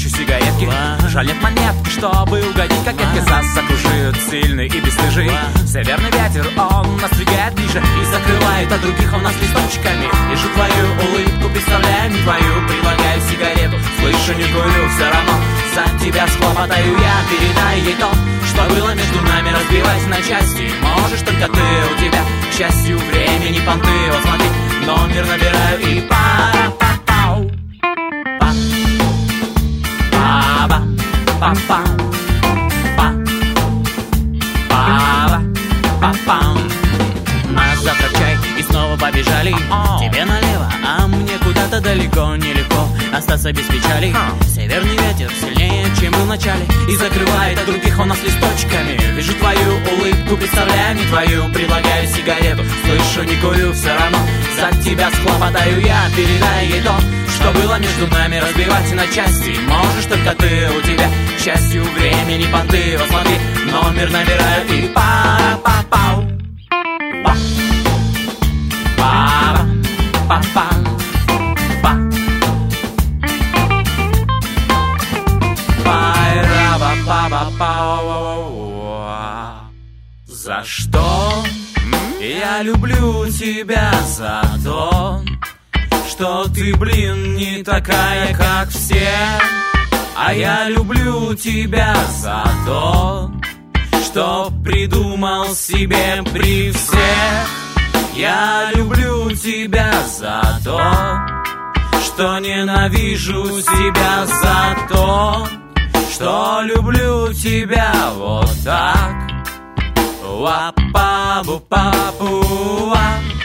хочу сигаретки. Жаль, нет монетки, чтобы угодить кокетке. Нас окружают сильный и бесстыжий северный ветер, он нас двигает ближе и закрывает от других он нас листочками. Вижу твою улыбку, представляю не твою, предлагаю сигарету, слышу, не курю, все равно за тебя схлопотаю я. Передай ей то, что было между нами, разбивать на части можешь только ты, у тебя, к счастью, времени понты. Вот смотри, номер набираю и пара-па-пау. Па-па-па-па. Па-па-па-па. На завтрак чай и снова побежали. Тебе налево, а мне куда-то далеко. Нелегко остаться без печали. Северный ветер сильнее, чем был в начале, и закрывает от других он нас листочками. Вижу твою улыбку, представляю не твою, предлагаю сигарету, слышу, не курю, все равно за тебя схлопотаю я. Передай ей то, что было между нами, разбивать на части можешь только ты, у тебя, к счастью, времени понты. Вот смотри, номер набираю и пара-па-пау. Па-па-па-па. За что я люблю тебя? За то, что ты, блин, не такая, как все. А я люблю тебя за то, что придумал себе при всех. Я люблю тебя за то, что ненавижу себя за то, что люблю тебя вот так. Ва-па-бу-па-пу-ва.